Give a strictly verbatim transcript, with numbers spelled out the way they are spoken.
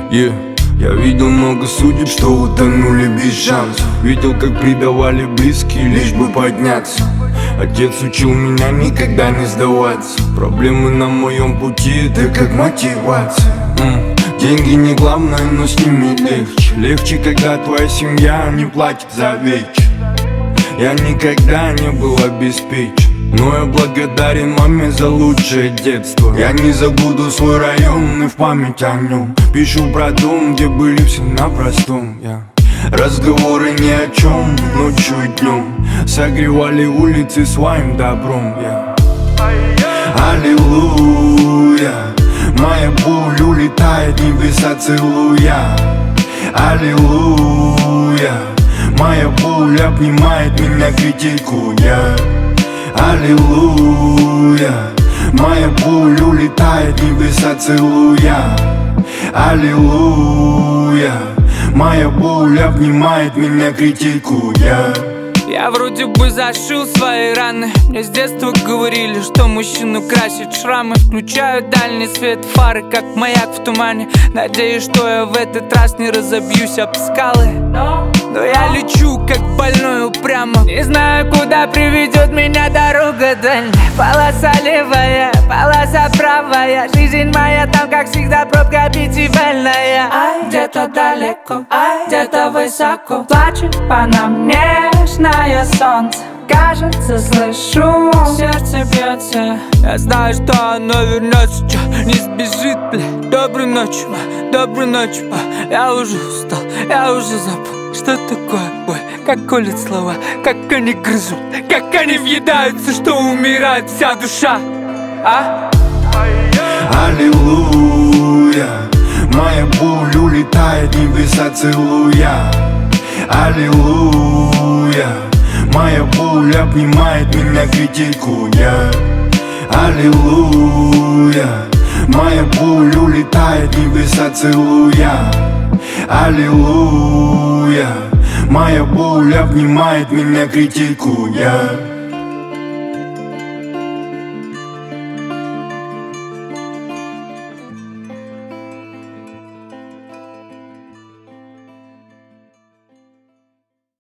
Yeah. Я видел много судеб, что утонули без шансов. Видел, как предавали близкие, лишь бы подняться. Отец учил меня никогда не сдаваться. Проблемы на моем пути, это как мотивация. М Деньги не главное, но с ними легче. Легче, когда твоя семья не платит за вечер. Я никогда не был обеспечен, но я благодарен маме за лучшее детство. Я не забуду свой район и в память о нем пишу про дом, где были все на простом. yeah. Разговоры ни о чем, ночью и днем согревали улицы своим добром. yeah. Аллилуйя, моя боль улетает, небеса целуя. Аллилуйя, моя боль обнимает меня, критикуя. Аллилуйя, моя боль улетает, небеса целуя. Аллилуйя, моя боль обнимает меня, критикуя. Я вроде бы зашил свои раны. Мне с детства говорили, что мужчину красят шрамы. Включаю дальний свет фары, как маяк в тумане. Надеюсь, что я в этот раз не разобьюсь об скалы. Но я лечу, как больной упрямо. Не знаю, куда приведет меня дорога дальняя. Полоса левая, полоса правая. Жизнь моя там, как всегда, пробка пятибалльная. Ай, где-то далеко, ай, где-то высоко плачет по нам нежное солнце. Кажется, слышу, сердце бьется. Я знаю, что оно вернется, чё, не сбежит, бля. Доброй ночи, ма, доброй ночи, ма. Я уже устал, я уже забыл, что такое боль. Как колят слова, как они грызут, как они въедаются, что умирает вся душа. А? Аллилуйя, моя боль улетает, небеса целуя. Аллилуйя, моя боль обнимает меня, критикуя. Аллилуйя, моя боль улетает, небеса целуя. Аллилуйя, моя боль обнимает меня, критикуя.